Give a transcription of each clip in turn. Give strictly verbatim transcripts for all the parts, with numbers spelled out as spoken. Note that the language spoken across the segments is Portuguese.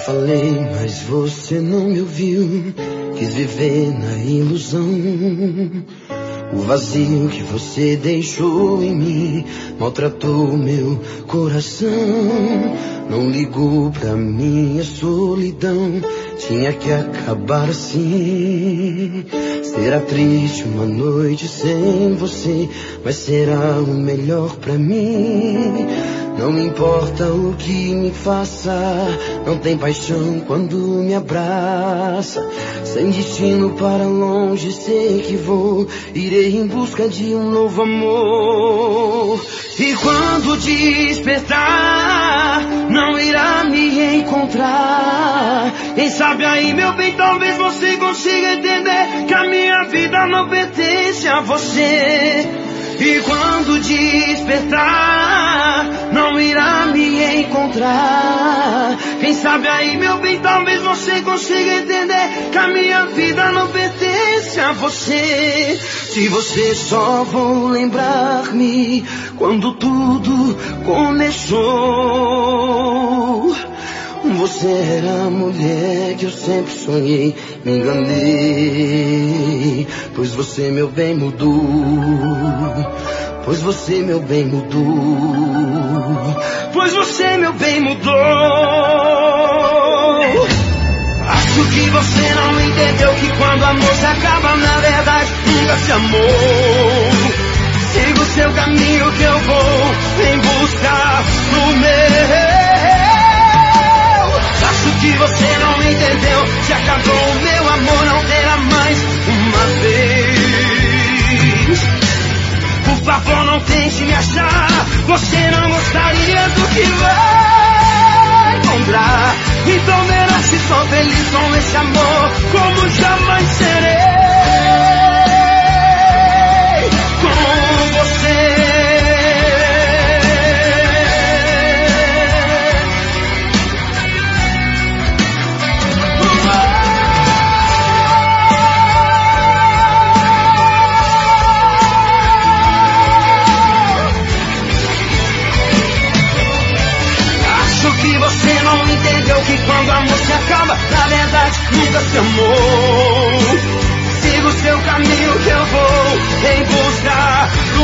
falei, mas você não me ouviu. Quis viver na ilusão. O vazio que você deixou em mim maltratou meu coração. Não ligou pra minha solidão. Tinha que acabar assim. Será triste uma noite sem você, mas será o melhor pra mim. Não me importa o que me faça, não tem paixão quando me abraça. Sem destino para longe sei que vou, irei em busca de um novo amor. E quando despertar, não irá me encontrar. Quem sabe aí, meu bem, talvez você consiga entender que a minha vida não pertence a você. E quando despertar, não irá me encontrar. Quem sabe aí, meu bem, talvez você consiga entender que a minha vida não pertence a você. Se você só vou lembrar-me quando tudo começou. Você era a mulher que eu sempre sonhei, me enganei. Pois você, meu bem, mudou. Pois você, meu bem, mudou. Pois você, meu bem, mudou. Acho que você não entendeu que quando amor se acaba, na verdade nunca se amou. Siga o seu caminho que eu vou em busca do meu. Acho que você não entendeu. Se acabou o meu amor, não terá mais uma vez. Por favor, não tente me achar. Você não gostaria do que vai encontrar. Então verá se sou feliz com esse amor, como jamais serei com você. Que quando o amor se acaba, na verdade nunca se amou. Siga o seu caminho que eu vou em busca do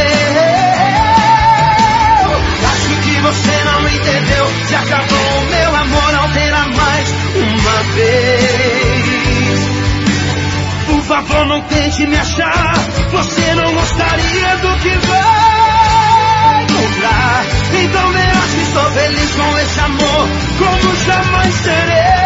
meu. Acho que você não entendeu. Se acabou o meu amor, não terá mais uma vez. Por favor, não tente me achar. Você não gostaria do que vai encontrar. Então verás que estou feliz com esse amor, como jamais serei.